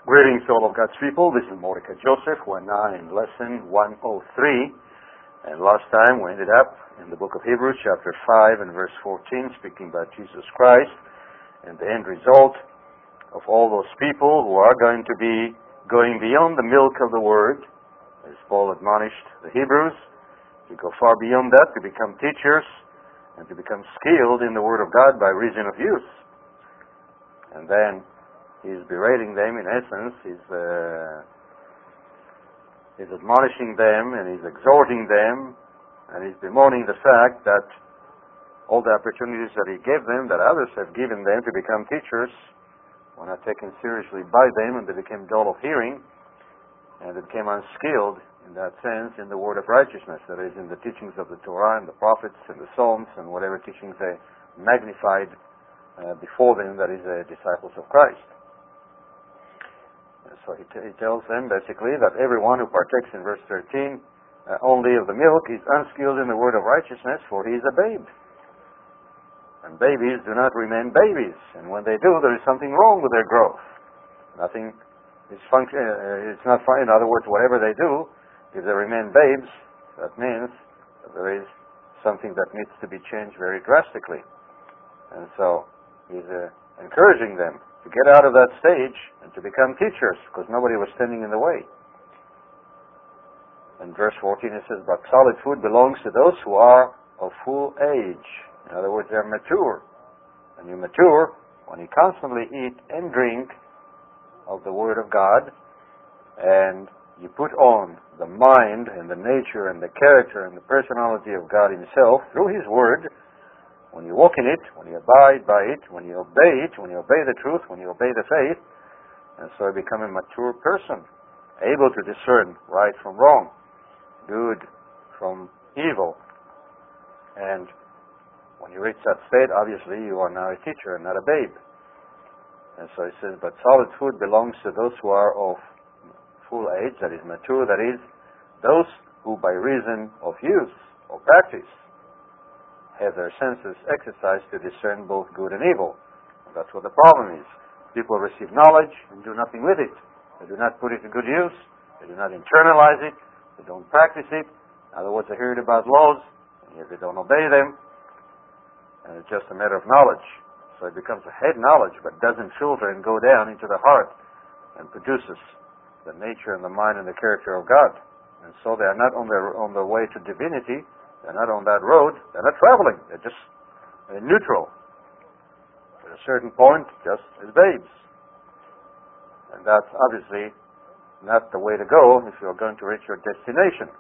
Greetings to all of God's people. This is Mordecai Joseph. We're now in lesson 103. And last time we ended up in the book of Hebrews, chapter 5 and verse 14, speaking about Jesus Christ and the end result of all those people who are going to be going beyond the milk of the Word, as Paul admonished the Hebrews, to go far beyond that, to become teachers, and to become skilled in the Word of God by reason of use. And then he's berating them, in essence. He's admonishing them, and he's exhorting them, and he's bemoaning the fact that all the opportunities that he gave them, that others have given them to become teachers, were not taken seriously by them, and they became dull of hearing, and they became unskilled, in that sense, in the word of righteousness, that is, in the teachings of the Torah and the prophets and the Psalms and whatever teachings they magnified before them, that is, the disciples of Christ. So he tells them basically that everyone who partakes in verse 13 only of the milk is unskilled in the word of righteousness, for he is a babe. And babies do not remain babies, and when they do, there is something wrong with their growth. Nothing is it's not fine. In other words, whatever they do, if they remain babes, that means that there is something that needs to be changed very drastically. And so he's encouraging them to get out of that stage and to become teachers, because nobody was standing in the way. In verse 14 it says, but solid food belongs to those who are of full age. In other words, they're mature. And you mature when you constantly eat and drink of the Word of God, and you put on the mind and the nature and the character and the personality of God Himself through His Word. When you walk in it, when you abide by it, when you obey it, when you obey the truth, when you obey the faith, and so you become a mature person, able to discern right from wrong, good from evil. And when you reach that state, obviously you are now a teacher and not a babe. And so he says, but solid food belongs to those who are of full age, that is mature, that is, those who by reason of use or practice have their senses exercised to discern both good and evil. And that's what the problem is. People receive knowledge and do nothing with it. They do not put it to good use. They do not internalize it. They don't practice it. In other words, they hear it about laws, and yet they don't obey them. And it's just a matter of knowledge. So it becomes a head knowledge, but doesn't filter and go down into the heart and produces the nature and the mind and the character of God. And so they are not on their way to divinity. They're not on that road. They're not traveling. They're just neutral. At a certain point, just as babes. And that's obviously not the way to go if you're going to reach your destination.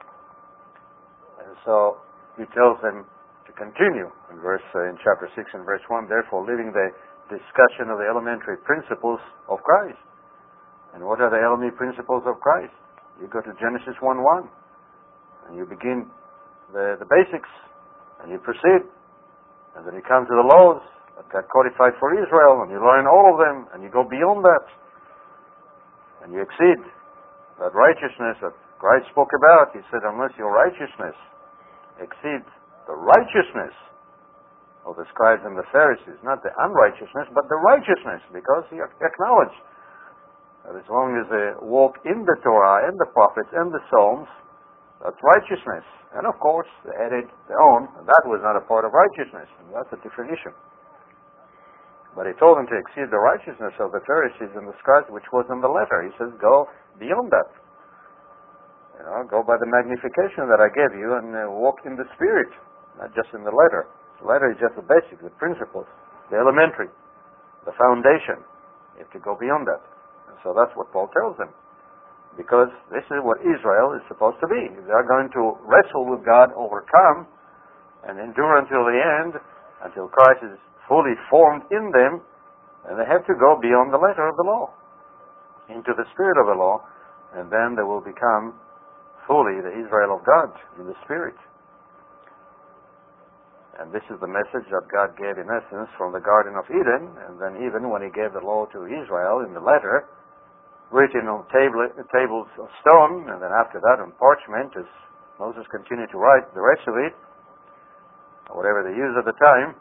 And so he tells them to continue in chapter 6 and verse 1, therefore leaving the discussion of the elementary principles of Christ. And what are the elementary principles of Christ? You go to Genesis 1:1 and you begin the basics, and you proceed, and then you come to the laws that got codified for Israel, and you learn all of them, and you go beyond that, and you exceed that righteousness that Christ spoke about. He said, unless your righteousness exceeds the righteousness of the scribes and the Pharisees, not the unrighteousness, but the righteousness, because he acknowledged that as long as they walk in the Torah and the prophets and the Psalms, that's righteousness. And of course, they added their own, and that was not a part of righteousness, and that's a different issue. But he told them to exceed the righteousness of the Pharisees and the scribes, which was in the letter. He says, go beyond that. Go by the magnification that I gave you, and walk in the Spirit, not just in the letter. The letter is just the basic, the principles, the elementary, the foundation. You have to go beyond that. And so that's what Paul tells them. Because this is what Israel is supposed to be. If they are going to wrestle with God, overcome, and endure until the end, until Christ is fully formed in them, then they have to go beyond the letter of the law, into the spirit of the law, and then they will become fully the Israel of God in the Spirit. And this is the message that God gave in essence from the Garden of Eden, and then even when He gave the law to Israel in the letter, written on tables of stone, and then after that on parchment, as Moses continued to write the rest of it, whatever they used at the time,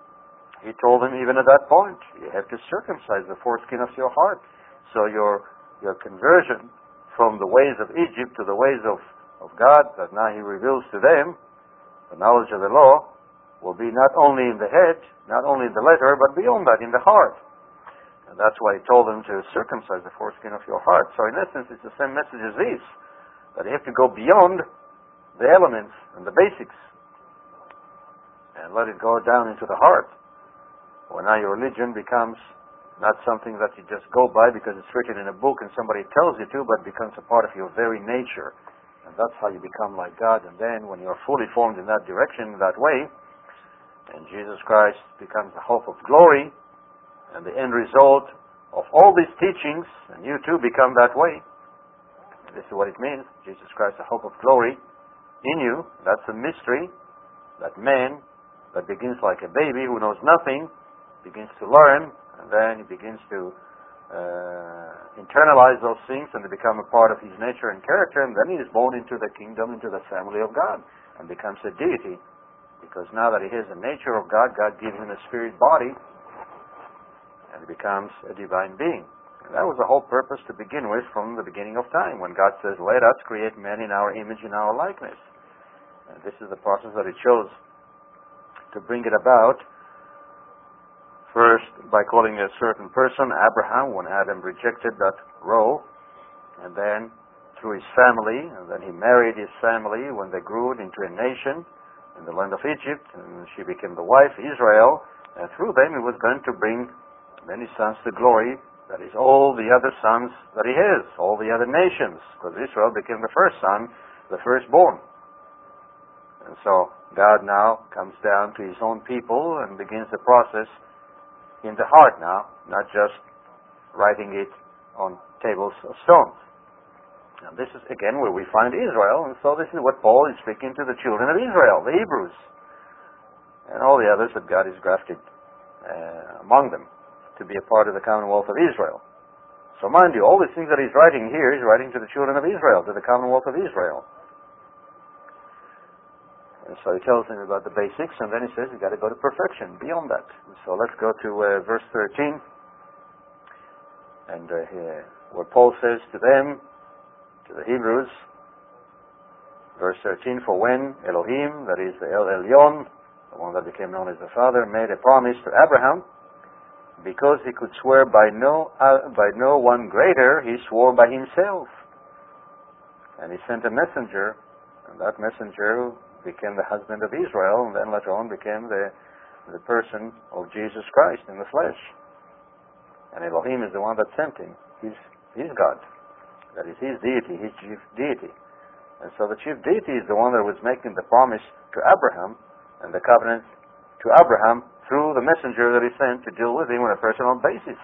he told them even at that point, you have to circumcise the foreskin of your heart. So your your conversion from the ways of Egypt to the ways of God, that now He reveals to them, the knowledge of the law will be not only in the head, not only in the letter, but beyond that, in the heart. And that's why He told them to circumcise the foreskin of your heart. So in essence, it's the same message as this, that you have to go beyond the elements and the basics and let it go down into the heart. Well, now your religion becomes not something that you just go by because it's written in a book and somebody tells you to, but becomes a part of your very nature. And that's how you become like God. And then when you're fully formed in that direction, that way, and Jesus Christ becomes the hope of glory and the end result of all these teachings, and you too become that way. And this is what it means. Jesus Christ, the hope of glory in you. That's a mystery. That man that begins like a baby who knows nothing begins to learn, and then he begins to internalize those things, and they become a part of his nature and character, and then he is born into the kingdom, into the family of God, and becomes a deity. Because now that he has the nature of God, God gives him a spirit body, and he becomes a divine being. And that was the whole purpose to begin with from the beginning of time, when God says, let us create man in our image, in our likeness. And this is the process that he chose to bring it about. First, by calling a certain person, Abraham, when Adam rejected that role, and then through his family, and then he married his family when they grew into a nation in the land of Egypt, and she became the wife, Israel, and through them he was going to bring many sons to glory, that is, all the other sons that he has, all the other nations, because Israel became the first son, the firstborn. And so God now comes down to his own people and begins the process in the heart now, not just writing it on tables of stones. And this is again where we find Israel, and so this is what Paul is speaking to the children of Israel, the Hebrews, and all the others that God has grafted among them to be a part of the commonwealth of Israel. So mind you, all these things that he's writing here, he's writing to the children of Israel, to the commonwealth of Israel. And so he tells them about the basics, and then he says you've got to go to perfection, beyond that. And so let's go to verse 13, and where Paul says to them, to the Hebrews, verse 13, for when Elohim, that is the El Elyon, the one that became known as the Father, made a promise to Abraham, because he could swear by no one greater, he swore by himself. And he sent a messenger, and that messenger became the husband of Israel, and then later on became the person of Jesus Christ in the flesh. And Elohim is the one that sent him. He's God. That is his deity, his chief deity. And so the chief deity is the one that was making the promise to Abraham, and the covenant to Abraham through the messenger that he sent to deal with him on a personal basis.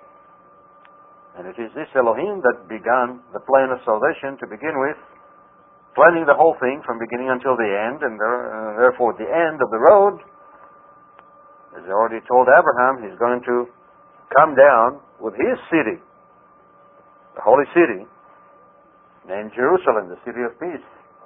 And it is this Elohim that began the plan of salvation to begin with, planning the whole thing from beginning until the end, and therefore the end of the road, as I already told Abraham, he's going to come down with his city, the holy city, named Jerusalem, the city of peace.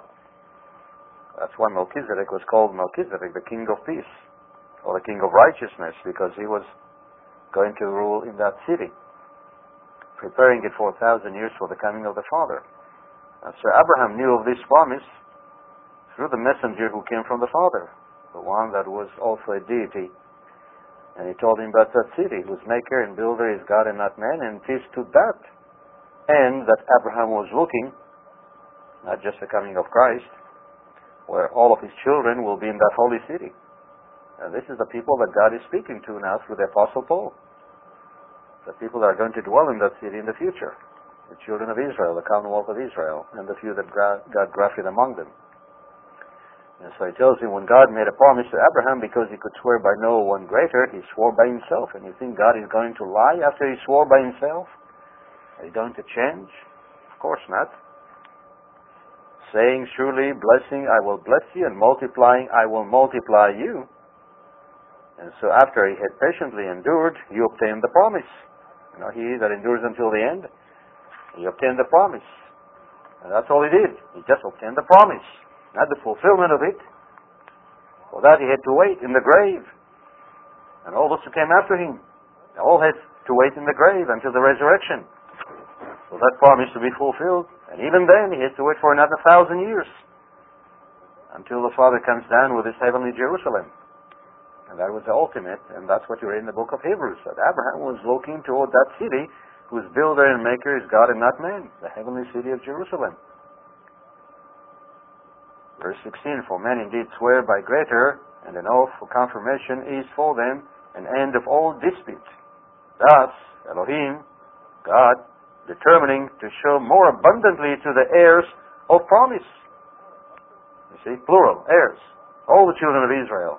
That's why Melchizedek was called Melchizedek, the king of peace, or the king of righteousness, because he was going to rule in that city, preparing it for 1,000 years for the coming of the Father. So Abraham knew of this promise through the messenger who came from the Father, the one that was also a deity. And he told him about that city, whose maker and builder is God and not man, and it is to that end that Abraham was looking, not just the coming of Christ, where all of his children will be in that holy city. And this is the people that God is speaking to now through the Apostle Paul, the people that are going to dwell in that city in the future. The children of Israel, the commonwealth of Israel, and the few that God grafted among them. And so he tells him, when God made a promise to Abraham, because he could swear by no one greater, he swore by himself. And you think God is going to lie after he swore by himself? Is he going to change? Of course not. Saying, surely, blessing, I will bless you, and multiplying, I will multiply you. And so after he had patiently endured, he obtained the promise. You know, he that endures until the end, he obtained the promise. And that's all he did. He just obtained the promise, not the fulfillment of it. For that he had to wait in the grave. And all those who came after him, they all had to wait in the grave until the resurrection. for that promise to be fulfilled. And even then, he has to wait for another 1,000 years until the Father comes down with his heavenly Jerusalem. And that was the ultimate, and that's what you read in the book of Hebrews, that Abraham was looking toward that city whose builder and maker is God and not man, the heavenly city of Jerusalem. Verse 16, for men indeed swear by greater, and an oath for confirmation is for them an end of all disputes. Thus, Elohim, God, determining to show more abundantly to the heirs of promise. You see, plural, heirs, all the children of Israel.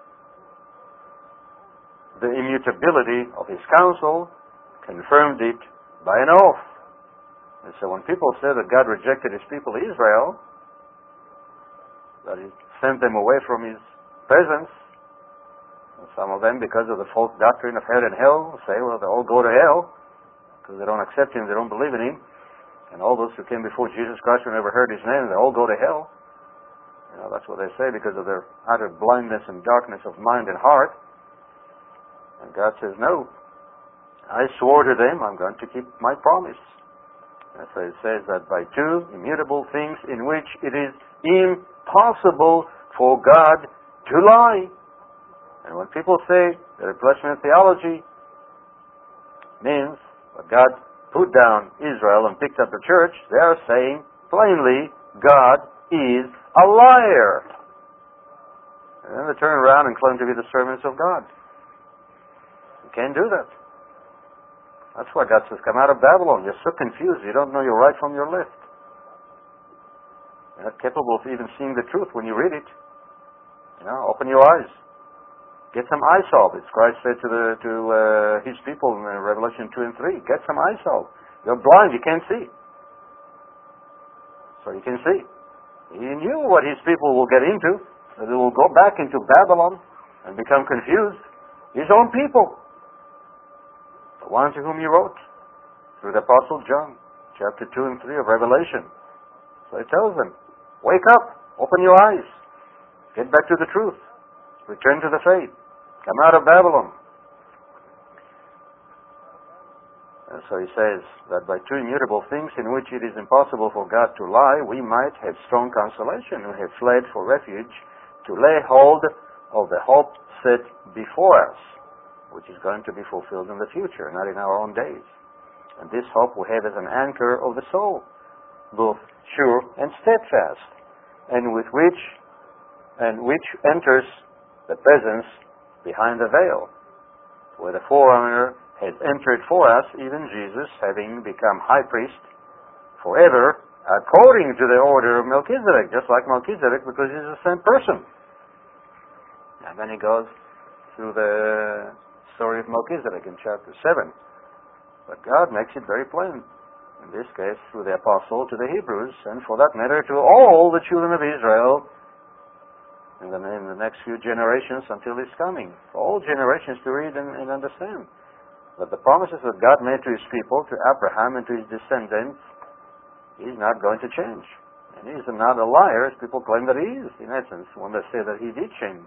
The immutability of his counsel confirmed it by an oath. And so when people say that God rejected his people Israel, that he sent them away from his presence, and some of them, because of the false doctrine of heaven and hell, say, well, they all go to hell because they don't accept him, they don't believe in him. And all those who came before Jesus Christ who never heard his name, they all go to hell. You know, that's what they say because of their utter blindness and darkness of mind and heart. And God says, no, I swore to them, I'm going to keep my promise. And so it says that by two immutable things in which it is impossible for God to lie. And when people say that replacement theology means that God put down Israel and picked up the church, they are saying plainly, God is a liar. And then they turn around and claim to be the servants of God. You can't do that. That's why God says, come out of Babylon. You're so confused, you don't know your right from your left. You're not capable of even seeing the truth when you read it. You know, open your eyes. Get some eye salve. It's Christ said to his people in Revelation 2 and 3. Get some eye salve. You're blind, you can't see. So you can see. He knew what his people will get into. That they will go back into Babylon and become confused. His own people. The one to whom he wrote. Through the Apostle John. Chapter 2 and 3 of Revelation. So he tells them, wake up. Open your eyes. Get back to the truth. Return to the faith. Come out of Babylon. And so he says that by two immutable things in which it is impossible for God to lie, we might have strong consolation who have fled for refuge to lay hold of the hope set before us, which is going to be fulfilled in the future, not in our own days. And this hope we have as an anchor of the soul, both sure and steadfast, and which enters the presence behind the veil, where the forerunner has entered for us, even Jesus, having become high priest forever, according to the order of Melchizedek, just like Melchizedek, because he's the same person. And then he goes through the story of Melchizedek in chapter 7. But God makes it very plain, in this case through the apostle to the Hebrews, and for that matter to all the children of Israel, in the next few generations until His coming. For all generations to read and understand that the promises that God made to His people, to Abraham and to his descendants, He's not going to change. And He's not a liar, as people claim that He is, in essence, when they say that He did change.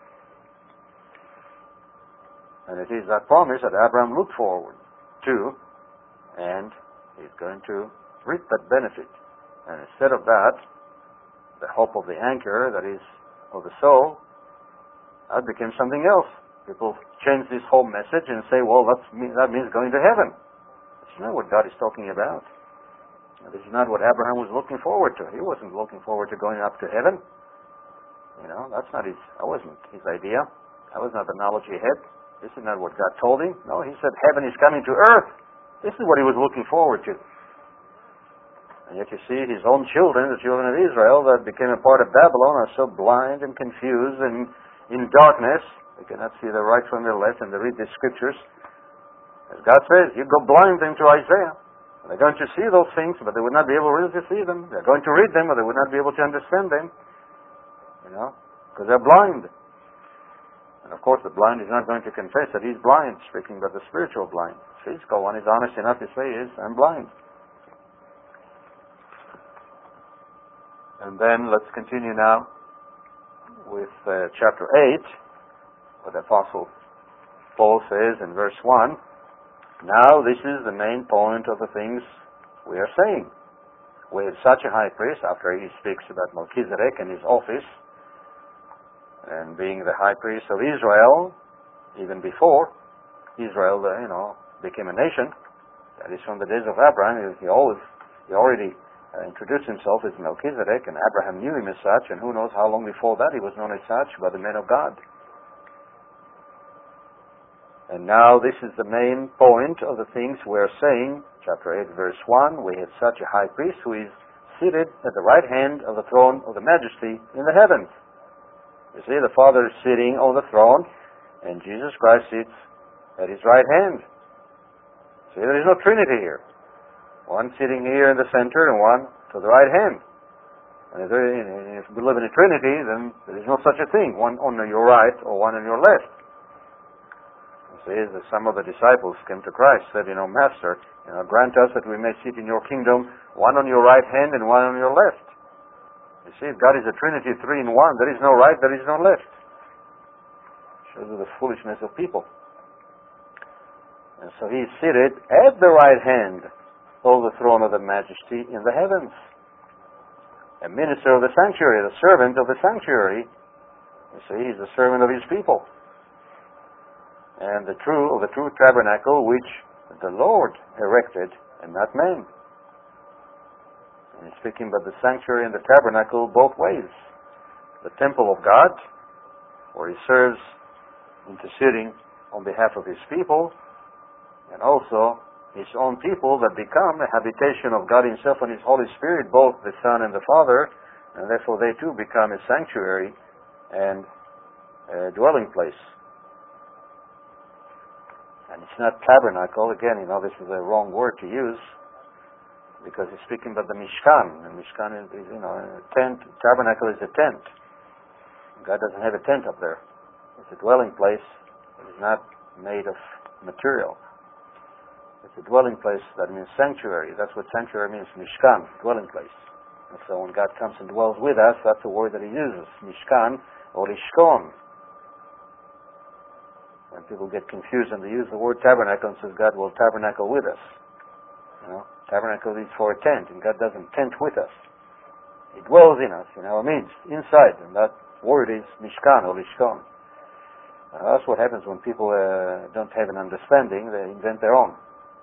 And it is that promise that Abraham looked forward to, and he's going to reap that benefit. And instead of that, the hope of the anchor, that is, of the soul, that became something else. People change this whole message and say, well, that means going to heaven. That's not what God is talking about. This is not what Abraham was looking forward to. He wasn't looking forward to going up to heaven. You know, that wasn't his idea. That was not the knowledge he had. This is not what God told him. No, he said heaven is coming to earth. This is what he was looking forward to. And yet you see his own children, the children of Israel that became a part of Babylon, are so blind and confused and in darkness. They cannot see the right from the left, and they read the scriptures. As God says, you go blind into Isaiah. And they're going to see those things, but they would not be able really to see them. They're going to read them, but they would not be able to understand them. You know, because they're blind. And of course the blind is not going to confess that he's blind, speaking about the spiritual blind. The physical one is honest enough to say, I'm blind. And then let's continue now with chapter 8, where the Apostle Paul says in verse 1, now this is the main point of the things we are saying. We have such a high priest, after he speaks about Melchizedek and his office, and being the high priest of Israel, even before Israel, became a nation. That is from the days of Abraham. He already introduced himself as Melchizedek, and Abraham knew him as such, and who knows how long before that he was known as such by the men of God. And now this is the main point of the things we're saying. Chapter 8, verse 1, we have such a high priest who is seated at the right hand of the throne of the majesty in the heavens. You see, the Father is sitting on the throne, and Jesus Christ sits at his right hand. See, there is no Trinity here. One sitting here in the center and one to the right hand. And if we live in a Trinity, then there is no such a thing, one on your right or one on your left. You see, some of the disciples came to Christ, said, Master, grant us that we may sit in your kingdom, one on your right hand and one on your left. You see, if God is a Trinity, three in one, there is no right, there is no left. Shows you the foolishness of people. And so he is seated at the right hand of the throne of the majesty in the heavens. A minister of the sanctuary, the servant of the sanctuary. You see, he's the servant of his people. And the true tabernacle which the Lord erected and not man. And he's speaking about the sanctuary and the tabernacle both ways. The temple of God, where he serves interceding on behalf of his people, and also his own people that become a habitation of God himself and his Holy Spirit, both the Son and the Father, and therefore they too become a sanctuary and a dwelling place. And it's not tabernacle. Again, this is a wrong word to use, because he's speaking about the Mishkan. And Mishkan is a tent. Tabernacle is a tent. God doesn't have a tent up there. It's a dwelling place. It is not made of material. It's a dwelling place. That means sanctuary. That's what sanctuary means, Mishkan, dwelling place. And so when God comes and dwells with us, that's the word that he uses, Mishkan or Ishkon. When people get confused and they use the word tabernacle and says God will tabernacle with us. Tabernacle is for a tent, and God doesn't tent with us. He dwells in us, it means inside, and that word is Mishkan or Ishkon. That's what happens when people don't have an understanding. They invent their own.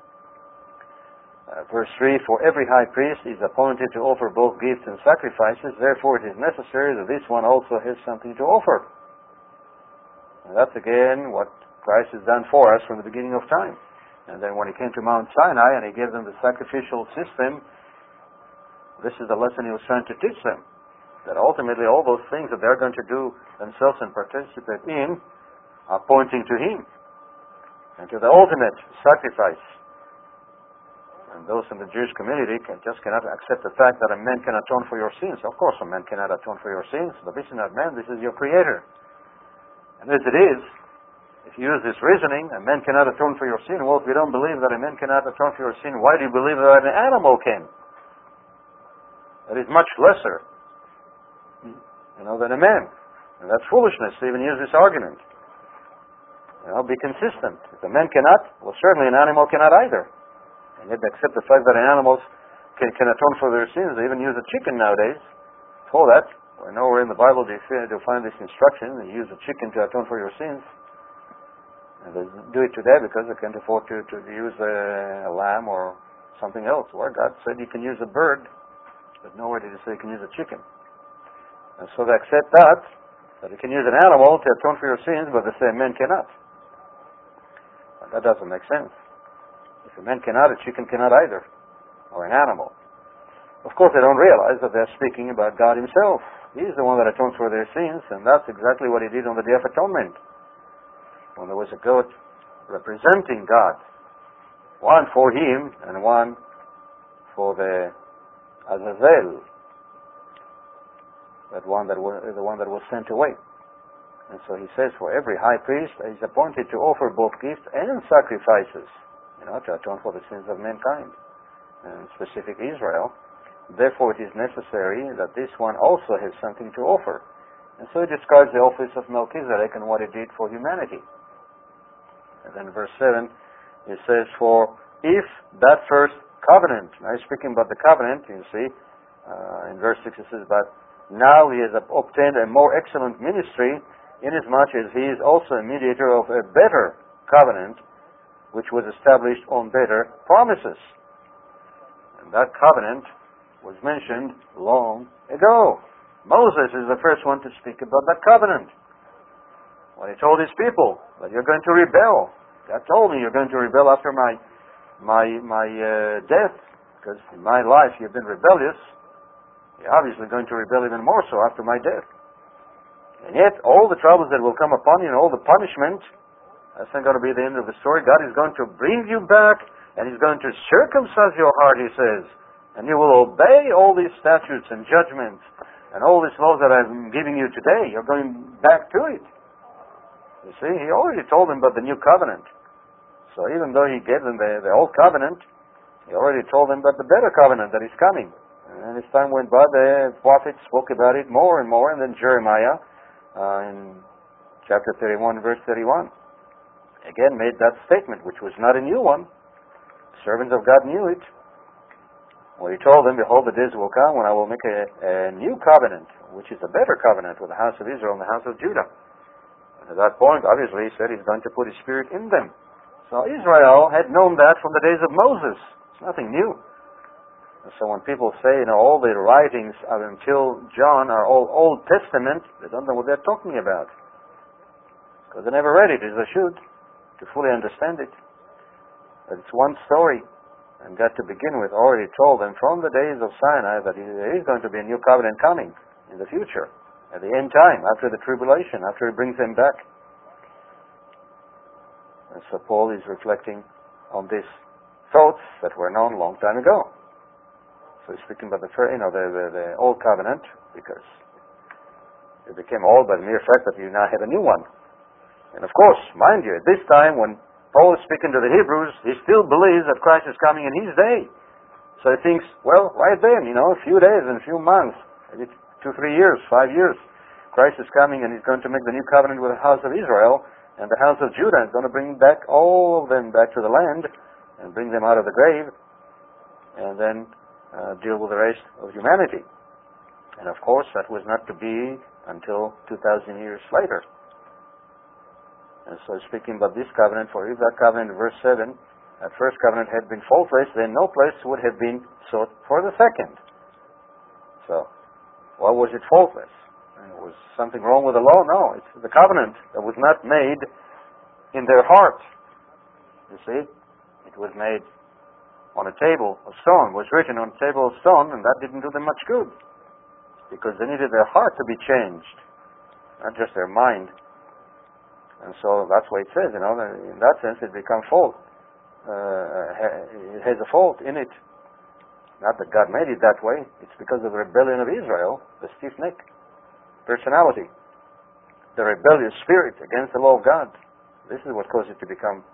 Verse 3, for every high priest is appointed to offer both gifts and sacrifices, therefore it is necessary that this one also has something to offer. And that's again what Christ has done for us from the beginning of time. And then when he came to Mount Sinai and he gave them the sacrificial system, this is the lesson he was trying to teach them. That ultimately all those things that they're going to do themselves and participate in are pointing to him and to the ultimate sacrifice. And those in the Jewish community cannot accept the fact that a man can atone for your sins. Of course a man cannot atone for your sins, but this is not man, this is your Creator. And as it is, if you use this reasoning, a man cannot atone for your sin. Well, if you don't believe that a man cannot atone for your sin, why do you believe that an animal can? That is much lesser, than a man. And that's foolishness to even use this argument. Be consistent. If a man cannot, well, certainly an animal cannot either. And yet they accept the fact that animals can atone for their sins. They even use a chicken nowadays for that. Nowhere in the Bible do you find this instruction. They use a chicken to atone for your sins. And they do it today because they can't afford to use a lamb or something else. Where God said you can use a bird, but nowhere did he say you can use a chicken. And so they accept that you can use an animal to atone for your sins, but they say men cannot. But that doesn't make sense. If a man cannot, a chicken cannot either, or an animal. Of course, they don't realize that they're speaking about God himself. He's the one that atones for their sins, and that's exactly what he did on the Day of Atonement. When there was a goat representing God, one for him and one for the Azazel, the one that was sent away. And so he says, for every high priest is appointed to offer both gifts and sacrifices, to atone for the sins of mankind, and specific Israel. Therefore it is necessary that this one also has something to offer. And so he describes the office of Melchizedek and what he did for humanity. And then verse 7, it says, for if that first covenant. Now he's speaking about the covenant, you see. In verse 6 it says, but now he has obtained a more excellent ministry, inasmuch as he is also a mediator of a better covenant, which was established on better promises. And that covenant was mentioned long ago. Moses is the first one to speak about that covenant. When he told his people that you're going to rebel, God told me you're going to rebel after my death, because in my life you've been rebellious. You're obviously going to rebel even more so after my death. And yet, all the troubles that will come upon you and all the punishment, that's not going to be the end of the story. God is going to bring you back, and He's going to circumcise your heart, He says. And you will obey all these statutes and judgments and all these laws that I'm giving you today. You're going back to it. You see, He already told them about the new covenant. So even though He gave them the old covenant, He already told them about the better covenant that is coming. And as time went by, the prophets spoke about it more and more, and then Jeremiah, in chapter 31, verse 31, again made that statement, which was not a new one. The servants of God knew it. Well, He told them, behold, the days will come when I will make a new covenant, which is a better covenant with the house of Israel and the house of Judah. And at that point, obviously, He said He's going to put His Spirit in them. So Israel had known that from the days of Moses. It's nothing new. And so when people say, all the writings until John are all Old Testament, they don't know what they're talking about. Because they never read it as they should, to fully understand it. But it's one story. And God, to begin with, already told them from the days of Sinai that there is going to be a new covenant coming in the future, at the end time, after the tribulation, after He brings them back. And so Paul is reflecting on these thoughts that were known a long time ago. So he's speaking about the old covenant, because it became old by the mere fact that you now have a new one. And of course, mind you, at this time when Paul is speaking to the Hebrews, he still believes that Christ is coming in his day. So he thinks, well, right then, a few days and a few months, maybe 2, 3 years, 5 years, Christ is coming and He's going to make the new covenant with the house of Israel, and the house of Judah is going to bring back all of them back to the land and bring them out of the grave, and then deal with the rest of humanity. And of course, that was not to be until 2,000 years later. And so speaking about this covenant, for if that covenant in verse 7, that first covenant had been faultless, then no place would have been sought for the second. So, why was it faultless? Was something wrong with the law? No, it's the covenant that was not made in their heart. You see, it was made on a table of stone, was written on a table of stone, and that didn't do them much good, because they needed their heart to be changed, not just their mind. And so that's why it says, in that sense it becomes fault. It has a fault in it. Not that God made it that way, it's because of the rebellion of Israel, the stiff-necked personality, the rebellious spirit against the law of God. This is what caused it to become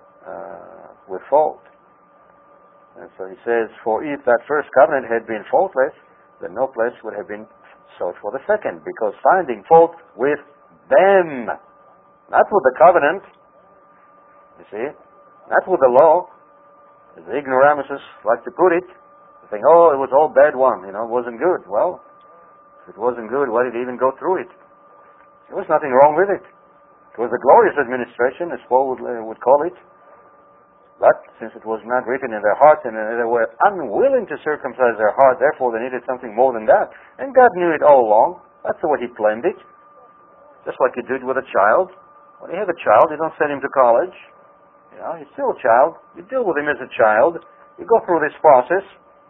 with fault. And so he says, for if that first covenant had been faultless, then no place would have been sought for the second, because finding fault with them, not with the covenant, you see, not with the law, as the ignoramuses like to put it, they think, it was all bad one, it wasn't good. Well, if it wasn't good, why did he even go through it? There was nothing wrong with it. It was a glorious administration, as Paul would call it. But since it was not written in their hearts, and they were unwilling to circumcise their heart, therefore they needed something more than that. And God knew it all along. That's the way He planned it. Just like you did with a child. When you have a child, you don't send him to college. He's still a child. You deal with him as a child. You go through this process.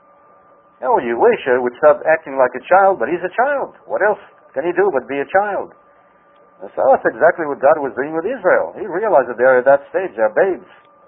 You wish he would stop acting like a child, but he's a child. What else can he do but be a child? And so that's exactly what God was doing with Israel. He realized that they're at that stage. They're babes.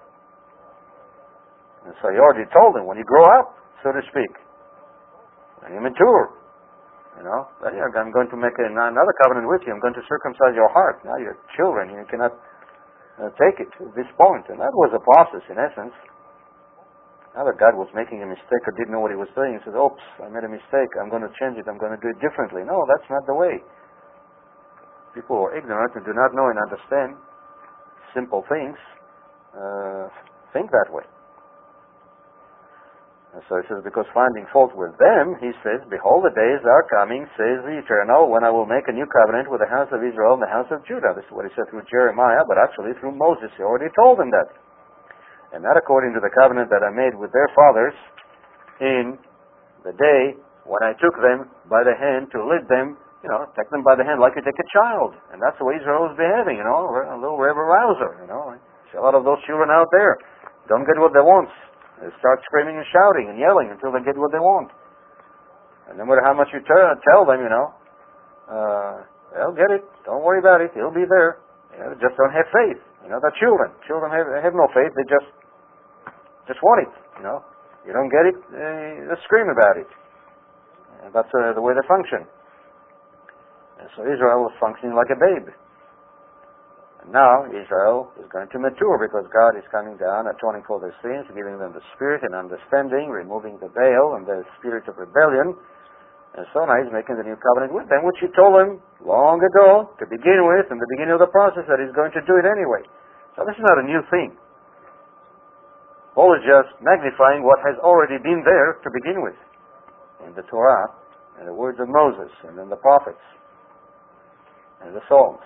And so He already told them, when you grow up, so to speak, when you mature, then I'm going to make another covenant with you. I'm going to circumcise your heart. Now you're children. You cannot take it to this point. And that was a process, in essence. Now that God was making a mistake or didn't know what He was doing, He said, oops, I made a mistake. I'm going to change it. I'm going to do it differently. No, that's not the way. People who are ignorant and do not know and understand simple things think that way. And so he says, because finding fault with them, he says, behold, the days are coming, says the Eternal, when I will make a new covenant with the house of Israel and the house of Judah. This is what he said through Jeremiah, but actually through Moses. He already told them that. And not according to the covenant that I made with their fathers in the day when I took them by the hand to lead them, take them by the hand like you take a child. And that's the way Israel was behaving, a little rouser, See a lot of those children out there don't get what they want. They start screaming and shouting and yelling until they get what they want. And no matter how much you tell them, they'll get it. Don't worry about it. He'll be there. They just don't have faith. They're children. Children have no faith. They just want it. You don't get it, they scream about it. And that's the way they function. And so Israel was functioning like a babe. And now Israel is going to mature because God is coming down, atoning for their sins, giving them the spirit and understanding, removing the veil and the spirit of rebellion. And so now He's making the new covenant with them, which He told them long ago to begin with, in the beginning of the process, that He's going to do it anyway. So this is not a new thing. Paul is just magnifying what has already been there to begin with in the Torah, and the words of Moses, and in the prophets, and the Psalms.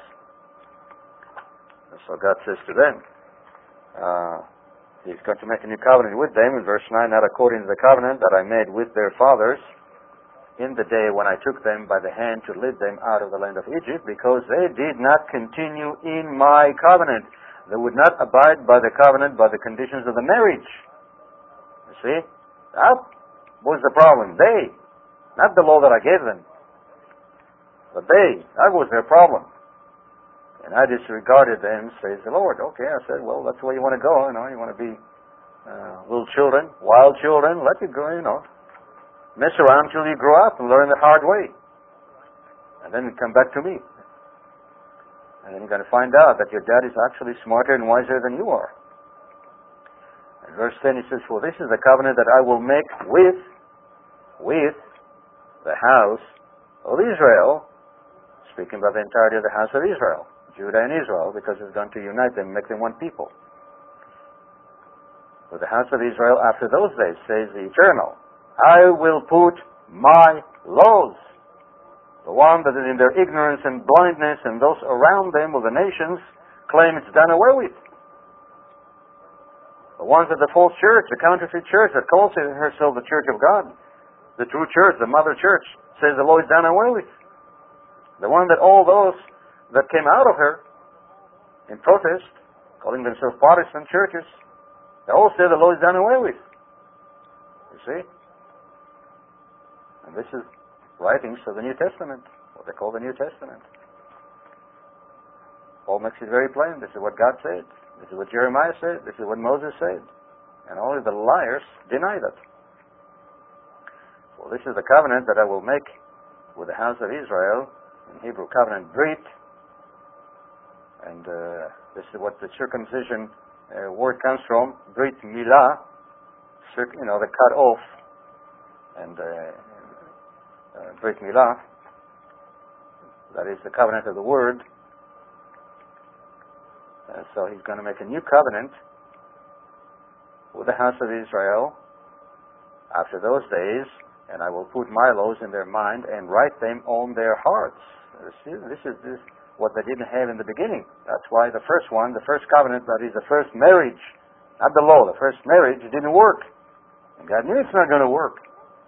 So God says to them, He's going to make a new covenant with them, in verse 9, not according to the covenant that I made with their fathers in the day when I took them by the hand to lead them out of the land of Egypt, because they did not continue in my covenant. They would not abide by the covenant, by the conditions of the marriage. You see? That was the problem. They, not the law that I gave them, but that was their problem. And I disregarded them, says the Lord. Okay, I said, well, that's where you want to go, you want to be little children, wild children, let you go, mess around until you grow up and learn the hard way. And then you come back to me. And then you're going to find out that your dad is actually smarter and wiser than you are. And verse 10, he says, for this is the covenant that I will make with the house of Israel, speaking about the entirety of the house of Israel, Judah and Israel, because it's going to unite them, make them one people. With the house of Israel after those days, says the Eternal, I will put my laws. The one that is in their ignorance and blindness, and those around them of the nations claim it's done away with. The ones of the false church, the counterfeit church that calls herself the Church of God, the true church, the mother church, says the law is done away with. The one that all those that came out of her in protest, calling themselves Protestant churches, they all say the law is done away with. You see? And this is writings of the New Testament, what they call the New Testament. Paul makes it very plain. This is what God said. This is what Jeremiah said. This is what Moses said. And only the liars deny that. Well, this is the covenant that I will make with the house of Israel, in Hebrew covenant, Brit. And this is what the circumcision word comes from, Brit Milah, the cut off, and Brit Milah, that is the covenant of the word. So He's going to make a new covenant with the house of Israel after those days, and I will put my laws in their mind and write them on their hearts. This is what they didn't have in the beginning. That's why the first one, the first covenant, that is the first marriage, not the law, the first marriage, didn't work. And God knew it's not going to work.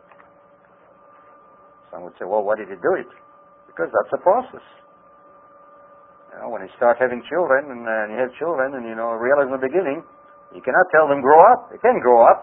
Some would say, well, why did He do it? Because that's a process. When you start having children, and you have children, and realize in the beginning, you cannot tell them grow up. They can't grow up.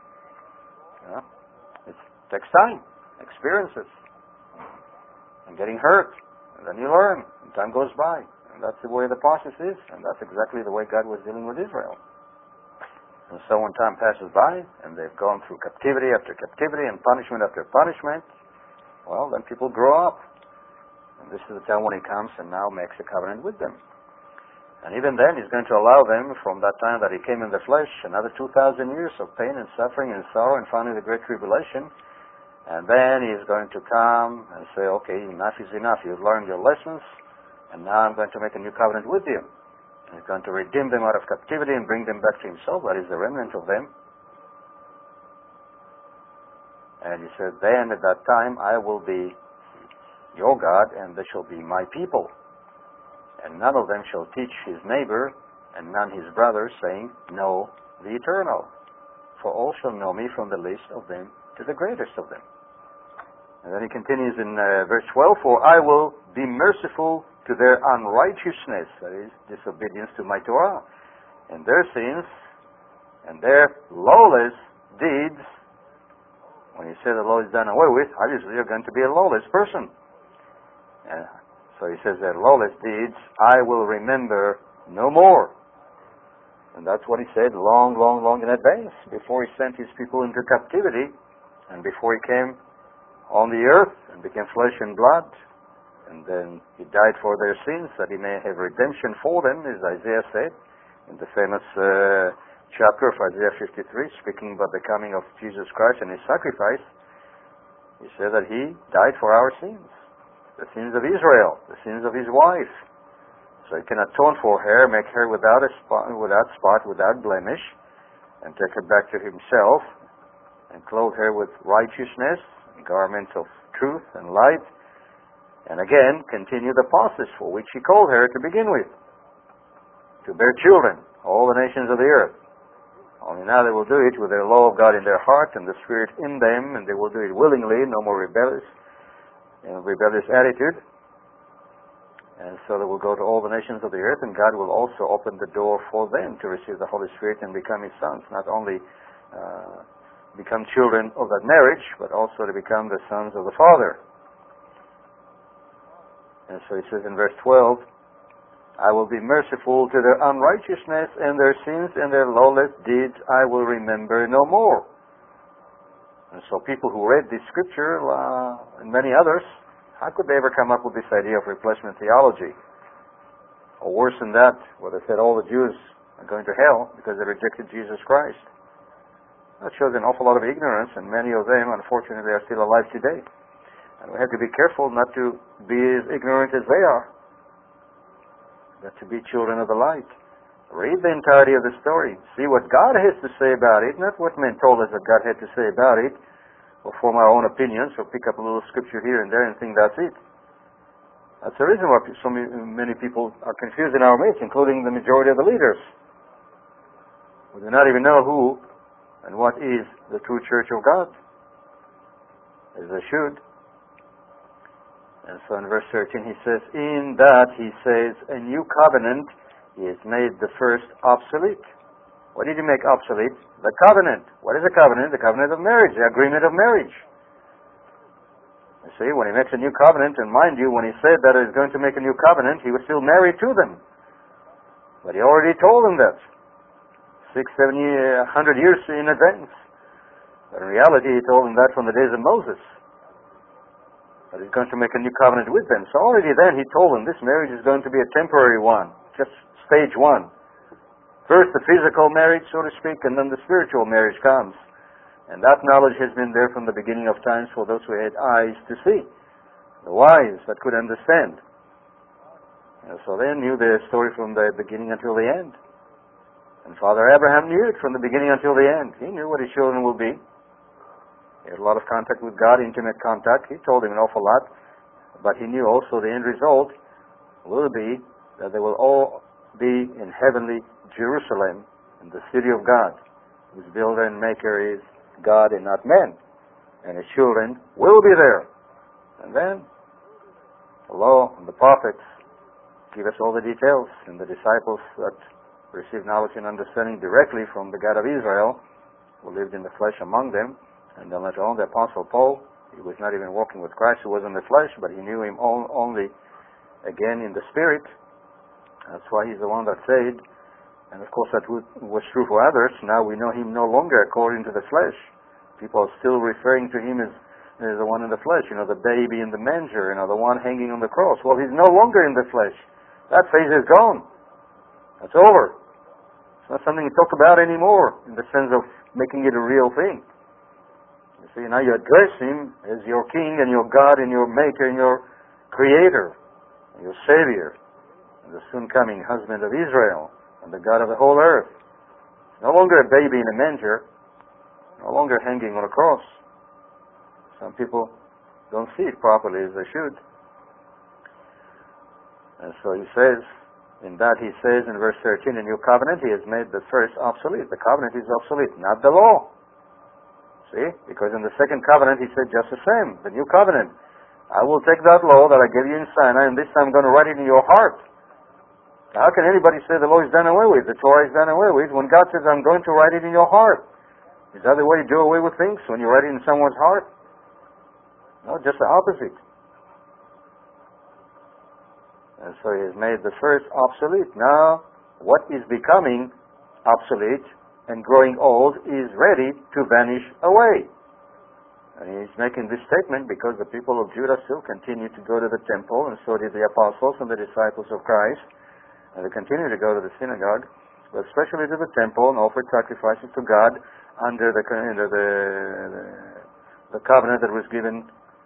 It takes time, experiences, and getting hurt. And then you learn, and time goes by. And that's the way the process is, and that's exactly the way God was dealing with Israel. And so when time passes by, and they've gone through captivity after captivity, and punishment after punishment, well, then people grow up. And this is the time when He comes and now makes a covenant with them. And even then, He's going to allow them, from that time that He came in the flesh, another 2,000 years of pain and suffering and sorrow, and finally the Great Tribulation. And then He's going to come and say, okay, enough is enough. You've learned your lessons, and now I'm going to make a new covenant with you. And He's going to redeem them out of captivity and bring them back to Himself. That is the remnant of them. And he said, then at that time I will be your God, and they shall be my people. And none of them shall teach his neighbor, and none his brother, saying, Know the Eternal. For all shall know me, from the least of them to the greatest of them. And then he continues in verse 12, For I will be merciful to their unrighteousness, that is, disobedience to my Torah, and their sins, and their lawless deeds. When you say the law is done away with, obviously you're going to be a lawless person. So he says that lawless deeds I will remember no more. And that's what he said long, long, long in advance, before he sent his people into captivity, and before he came on the earth and became flesh and blood. And then he died for their sins, that he may have redemption for them, as Isaiah said in the famous chapter of Isaiah 53, speaking about the coming of Jesus Christ and his sacrifice. He said that he died for our sins, the sins of Israel, the sins of his wife. So he can atone for her, make her without spot, without blemish, and take her back to himself, and clothe her with righteousness, garments of truth and light, and again continue the process for which he called her to begin with, to bear children, all the nations of the earth. Only now they will do it with their law of God in their heart and the Spirit in them, and they will do it willingly, no more rebellious attitude. And so they will go to all the nations of the earth, and God will also open the door for them to receive the Holy Spirit and become his sons, not only become children of that marriage, but also to become the sons of the Father. And so he says in verse 12, I will be merciful to their unrighteousness, and their sins and their lawless deeds I will remember no more. And so people who read this scripture, and many others, how could they ever come up with this idea of replacement theology? Or worse than that, where they said all the Jews are going to hell because they rejected Jesus Christ. That shows an awful lot of ignorance, and many of them, unfortunately, are still alive today. And we have to be careful not to be as ignorant as they are, but to be children of the light. Read the entirety of the story. See what God has to say about it, not what men told us that God had to say about it, or form our own opinions, or pick up a little scripture here and there and think that's it. That's the reason why so many people are confused in our midst, including the majority of the leaders. We do not even know who and what is the true church of God, as they should. And so in verse 13 he says, in that he says, a new covenant is made the first obsolete. What did he make obsolete? The covenant. What is a covenant? The covenant of marriage, the agreement of marriage. You see, when he makes a new covenant, and mind you, when he said that he was going to make a new covenant, he was still married to them. But he already told them that 600, 700, 100 years in advance. But in reality, he told them that from the days of Moses, that he's going to make a new covenant with them. So already then he told them this marriage is going to be a temporary one, just stage one. First the physical marriage, so to speak, and then the spiritual marriage comes. And that knowledge has been there from the beginning of times for those who had eyes to see, the wise that could understand. And so they knew the story from the beginning until the end. And Father Abraham knew it from the beginning until the end. He knew what his children will be. He had a lot of contact with God, intimate contact. He told him an awful lot. But he knew also the end result will be that they will all be in heavenly Jerusalem, in the city of God, whose builder and maker is God and not men. And his children will be there. And then the law and the prophets give us all the details, and the disciples that received knowledge and understanding directly from the God of Israel, who lived in the flesh among them. And then later on, the Apostle Paul, he was not even walking with Christ, who was in the flesh, but he knew him only again in the Spirit. That's why he's the one that said, and of course that was true for others, now we know him no longer according to the flesh. People are still referring to him as the one in the flesh, the baby in the manger, the one hanging on the cross. Well, he's no longer in the flesh. That phase is gone. That's over. It's not something you talk about anymore in the sense of making it a real thing. You see, now you address him as your king and your God and your maker and your creator and your savior and the soon coming husband of Israel and the God of the whole earth. No longer a baby in a manger, no longer hanging on a cross. Some people don't see it properly as they should. And so he says, in verse 13, the new covenant, he has made the first obsolete. The covenant is obsolete, not the law. See? Because in the second covenant, he said just the same. The new covenant, I will take that law that I gave you in Sinai, and this time I'm going to write it in your heart. How can anybody say the law is done away with, the Torah is done away with, when God says, I'm going to write it in your heart? Is that the way you do away with things, when you write it in someone's heart? No, just the opposite. And so he has made the first obsolete. Now, what is becoming obsolete and growing old is ready to vanish away. And he's making this statement because the people of Judah still continue to go to the temple, and so did the apostles and the disciples of Christ. And they continue to go to the synagogue, but especially to the temple and offer sacrifices to God under the covenant that was given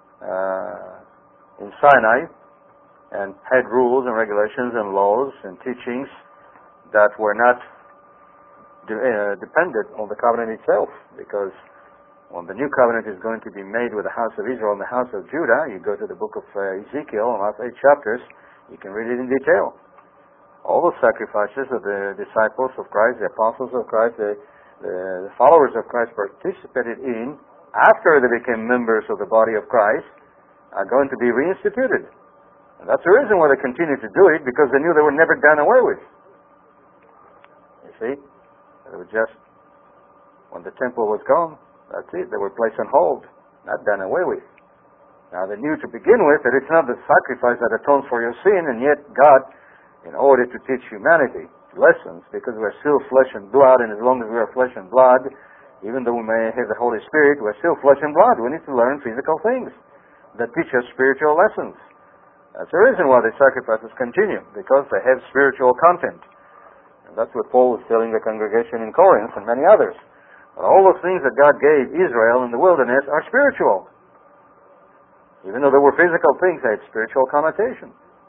in Sinai, and had rules and regulations and laws and teachings that were not dependent on the covenant itself. Because when the new covenant is going to be made with the house of Israel and the house of Judah, you go to the book of Ezekiel, in the last 8 chapters, you can read it in detail. All the sacrifices of the disciples of Christ, the apostles of Christ, the followers of Christ participated in after they became members of the body of Christ are going to be reinstituted. And that's the reason why they continue to do it, because they knew they were never done away with. You see? It was just, when the temple was gone, that's it. They were placed on hold, not done away with. Now they knew to begin with that it's not the sacrifice that atones for your sin, and yet God, in order to teach humanity lessons, because we're still flesh and blood, and as long as we are flesh and blood, even though we may have the Holy Spirit, we're still flesh and blood. We need to learn physical things that teach us spiritual lessons. That's the reason why the sacrifices continue, because they have spiritual content. And that's what Paul was telling the congregation in Corinth and many others. But all those things that God gave Israel in the wilderness are spiritual. Even though they were physical things, they had spiritual connotation.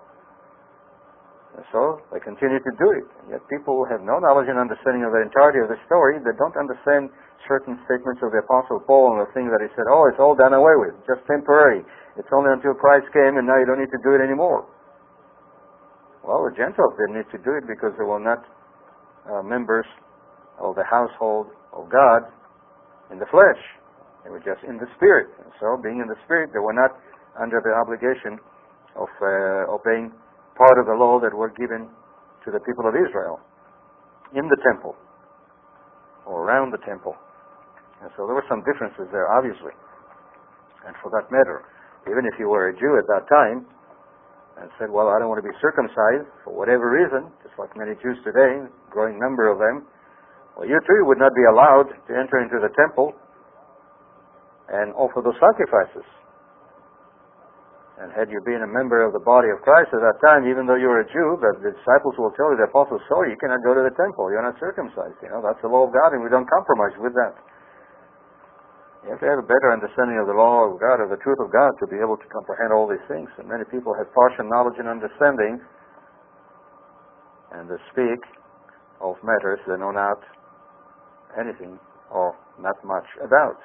And so they continue to do it. And yet people who have no knowledge and understanding of the entirety of the story, they don't understand certain statements of the Apostle Paul and the things that he said, oh, it's all done away with, just temporary. It's only until Christ came and now you don't need to do it anymore. Well, the Gentiles didn't need to do it because they were not members of the household of God in the flesh. They were just in the Spirit. And so, being in the Spirit, they were not under the obligation of obeying part of the law that were given to the people of Israel in the temple or around the temple. And so there were some differences there, obviously. And for that matter, even if you were a Jew at that time and said, well, I don't want to be circumcised for whatever reason, just like many Jews today, growing number of them, well, you too would not be allowed to enter into the temple and offer those sacrifices. And had you been a member of the body of Christ at that time, even though you were a Jew, the disciples will tell you, the apostles, sorry, you cannot go to the temple. You're not circumcised. You know, that's the law of God, and we don't compromise with that. You have to have a better understanding of the law of God, of the truth of God, to be able to comprehend all these things. And many people have partial knowledge and understanding, and they speak of matters they know not anything or not much about.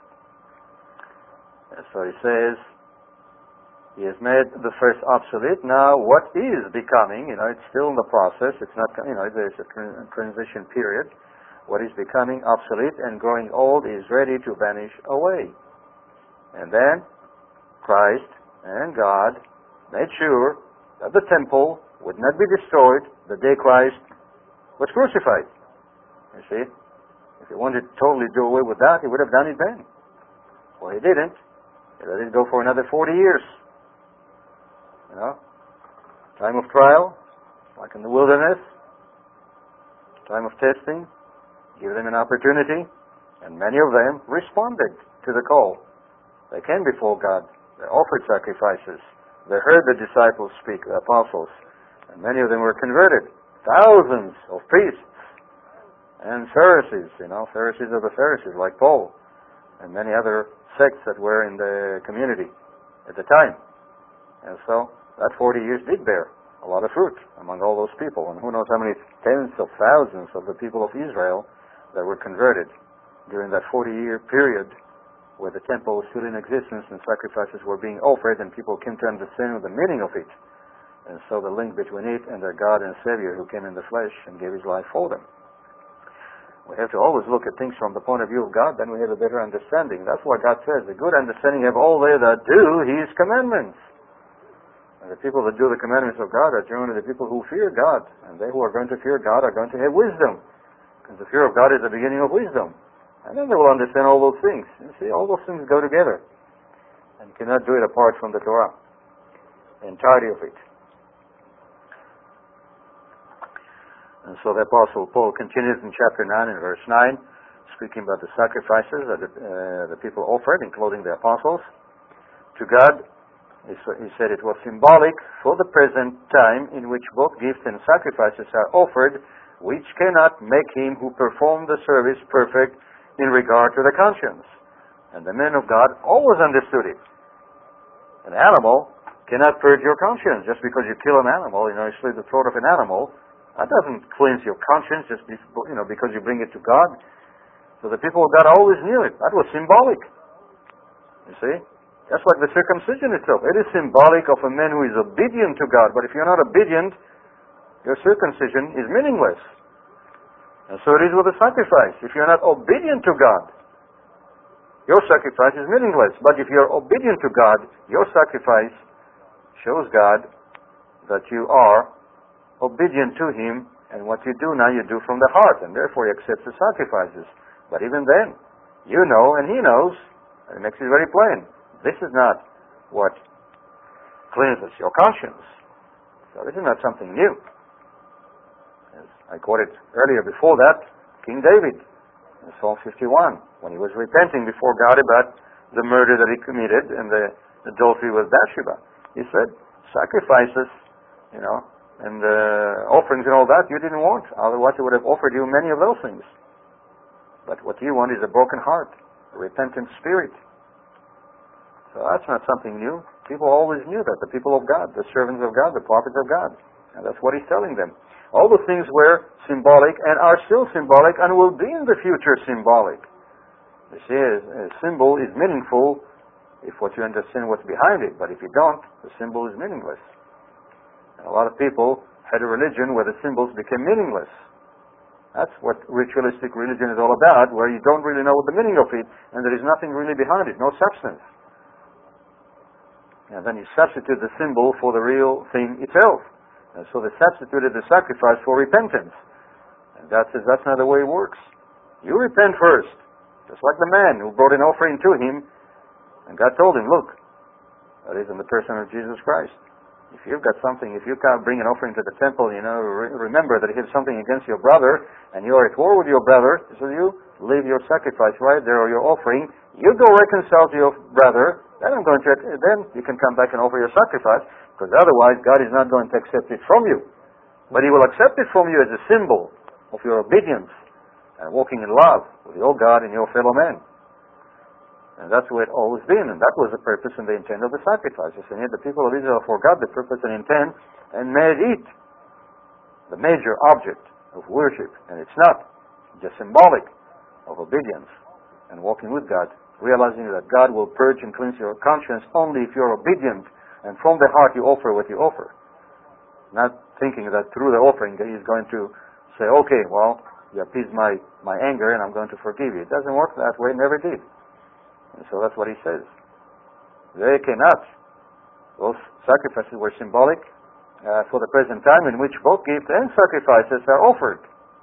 And so he says, he has made the first obsolete. Now, what is becoming, it's still in the process. It's not, there's a transition period. What is becoming obsolete and growing old is ready to vanish away. And then, Christ and God made sure that the temple would not be destroyed the day Christ was crucified. You see? If he wanted to totally do away with that, he would have done it then. Well, he didn't. He let it go for another 40 years. Time of trial, like in the wilderness, time of testing, give them an opportunity, and many of them responded to the call. They came before God. They offered sacrifices. They heard the disciples speak, the apostles, and many of them were converted. Thousands of priests and Pharisees, Pharisees of the Pharisees, like Paul, and many other sects that were in the community at the time. And so, that 40 years did bear a lot of fruit among all those people. And who knows how many tens of thousands of the people of Israel that were converted during that 40-year period where the temple was still in existence and sacrifices were being offered, and people came to understand the meaning of it, and saw the link between it and their God and Savior who came in the flesh and gave His life for them. We have to always look at things from the point of view of God, then we have a better understanding. That's what God says. The good understanding have all they that do His commandments. And the people that do the commandments of God are generally the people who fear God. And they who are going to fear God are going to have wisdom. Because the fear of God is the beginning of wisdom. And then they will understand all those things. You see, all those things go together. And you cannot do it apart from the Torah. The entirety of it. And so the Apostle Paul continues in chapter 9 and verse 9, speaking about the sacrifices that the people offered, including the apostles, to God. He said it was symbolic for the present time in which both gifts and sacrifices are offered, which cannot make him who performed the service perfect in regard to the conscience. And the men of God always understood it. An animal cannot purge your conscience. Just because you kill an animal, you slit the throat of an animal, that doesn't cleanse your conscience just because you bring it to God. So the people of God always knew it. That was symbolic. You see? Just like the circumcision itself. It is symbolic of a man who is obedient to God. But if you're not obedient, your circumcision is meaningless. And so it is with the sacrifice. If you're not obedient to God, your sacrifice is meaningless. But if you're obedient to God, your sacrifice shows God that you are obedient to Him, and what you do now, you do from the heart, and therefore He accepts the sacrifices. But even then, you know, and He knows, and it makes it very plain. This is not what cleanses your conscience. So this is not something new. As I quoted earlier before that, King David, in Psalm 51, when he was repenting before God about the murder that he committed and the adultery with Bathsheba. He said, sacrifices, and offerings and all that you didn't want. Otherwise, I would have offered you many of those things. But what you want is a broken heart, a repentant spirit. So that's not something new. People always knew that, the people of God, the servants of God, the prophets of God. And that's what He's telling them. All the things were symbolic and are still symbolic and will be in the future symbolic. You see, a symbol is meaningful if what you understand what's behind it. But if you don't, the symbol is meaningless. A lot of people had a religion where the symbols became meaningless. That's what ritualistic religion is all about, where you don't really know the meaning of it, and there is nothing really behind it, no substance. And then you substitute the symbol for the real thing itself. And so they substituted the sacrifice for repentance. And that's not the way it works. You repent first, just like the man who brought an offering to Him, and God told him, look, that is in the person of Jesus Christ. If you've got something, if you can't bring an offering to the temple, remember that if you have something against your brother, and you are at war with your brother, so you leave your sacrifice right there or your offering, you go reconcile to your brother, then you can come back and offer your sacrifice, because otherwise God is not going to accept it from you. But He will accept it from you as a symbol of your obedience and walking in love with your God and your fellow men. And that's the way it's always been, and that was the purpose and the intent of the sacrifices. And yet the people of Israel forgot the purpose and intent and made it the major object of worship. And it's not just symbolic of obedience and walking with God, realizing that God will purge and cleanse your conscience only if you're obedient, and from the heart you offer what you offer. Not thinking that through the offering He is going to say, okay, well, you appeased my anger and I'm going to forgive you. It doesn't work that way, it never did. And so that's what He says. They cannot. Those sacrifices were symbolic for the present time in which both gifts and sacrifices are offered.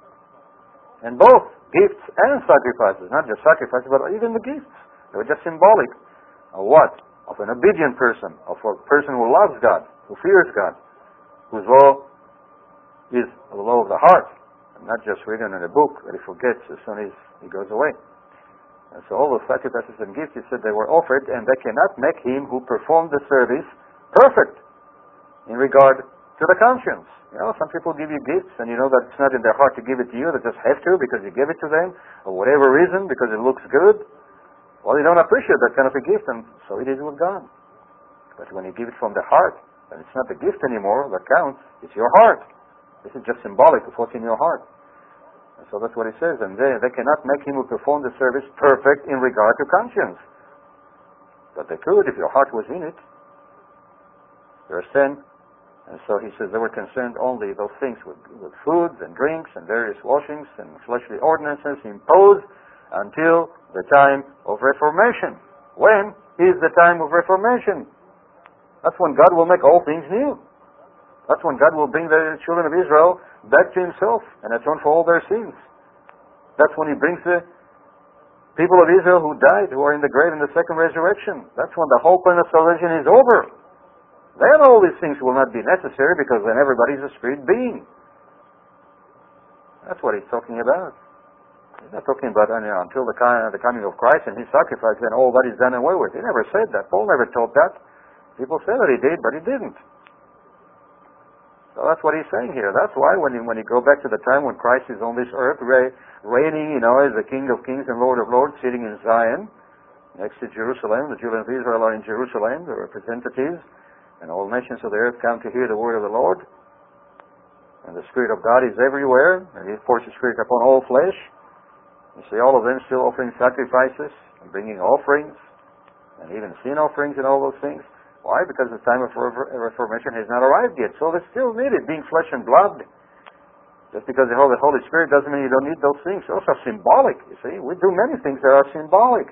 And both gifts and sacrifices, not just sacrifices, but even the gifts. They were just symbolic of what? Of an obedient person, of a person who loves God, who fears God, whose law is the law of the heart, and not just written in a book that he forgets as soon as he goes away. And so all those sacrifices and gifts, He said, they were offered, and they cannot make him who performed the service perfect in regard to the conscience. Some people give you gifts, and you know that it's not in their heart to give it to you. They just have to because you give it to them, or whatever reason, because it looks good. Well, you don't appreciate that kind of a gift, and so it is with God. But when you give it from the heart, then it's not the gift anymore that counts. It's your heart. This is just symbolic of what's in your heart. And so that's what He says. And they cannot make him who performed the service perfect in regard to conscience. But they could if your heart was in it. Their sin. And so he says they were concerned only those things with foods and drinks and various washings and fleshly ordinances imposed until the time of Reformation. When is the time of Reformation? That's when God will make all things new. That's when God will bring the children of Israel back to himself and atone for all their sins. That's when he brings the people of Israel who died, who are in the grave in the second resurrection. That's when the whole plan of salvation is over. Then all these things will not be necessary because then everybody's a spirit being. That's what he's talking about. He's not talking about until the coming of Christ and his sacrifice, then all that is done away with. He never said that. Paul never taught that. People say that he did, but he didn't. So that's what he's saying here. That's why when you go back to the time when Christ is on this earth, reigning, as the King of Kings and Lord of Lords, sitting in Zion, next to Jerusalem, the children of Israel are in Jerusalem, the representatives, and all nations of the earth come to hear the word of the Lord. And the Spirit of God is everywhere, and he pours His Spirit upon all flesh. You see all of them still offering sacrifices and bringing offerings, and even sin offerings and all those things. Why? Because the time of Reformation has not arrived yet. So they're still needed, being flesh and blood. Just because the Holy Spirit doesn't mean you don't need those things. Those are symbolic, you see. We do many things that are symbolic.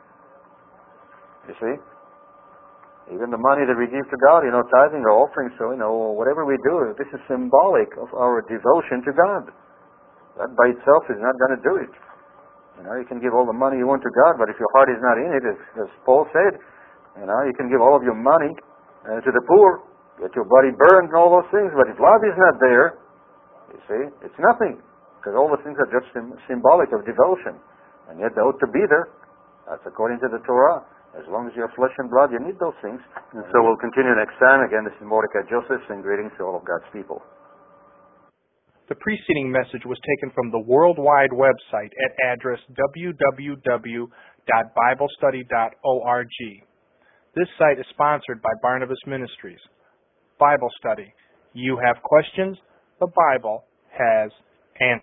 You see? Even the money that we give to God, tithing or offering, so, whatever we do, this is symbolic of our devotion to God. That by itself is not going to do it. You can give all the money you want to God, but if your heart is not in it, as Paul said, you can give all of your money to the poor, get your body burned and all those things, but if love is not there, you see, it's nothing. Because all those things are just symbolic of devotion. And yet they ought to be there. That's according to the Torah. As long as you're flesh and blood, you need those things. And so we'll continue next time. Again, this is Mordecai Joseph, and greetings to all of God's people. The preceding message was taken from the worldwide website at address www.biblestudy.org. This site is sponsored by Barnabas Ministries. Bible study. You have questions, the Bible has answers.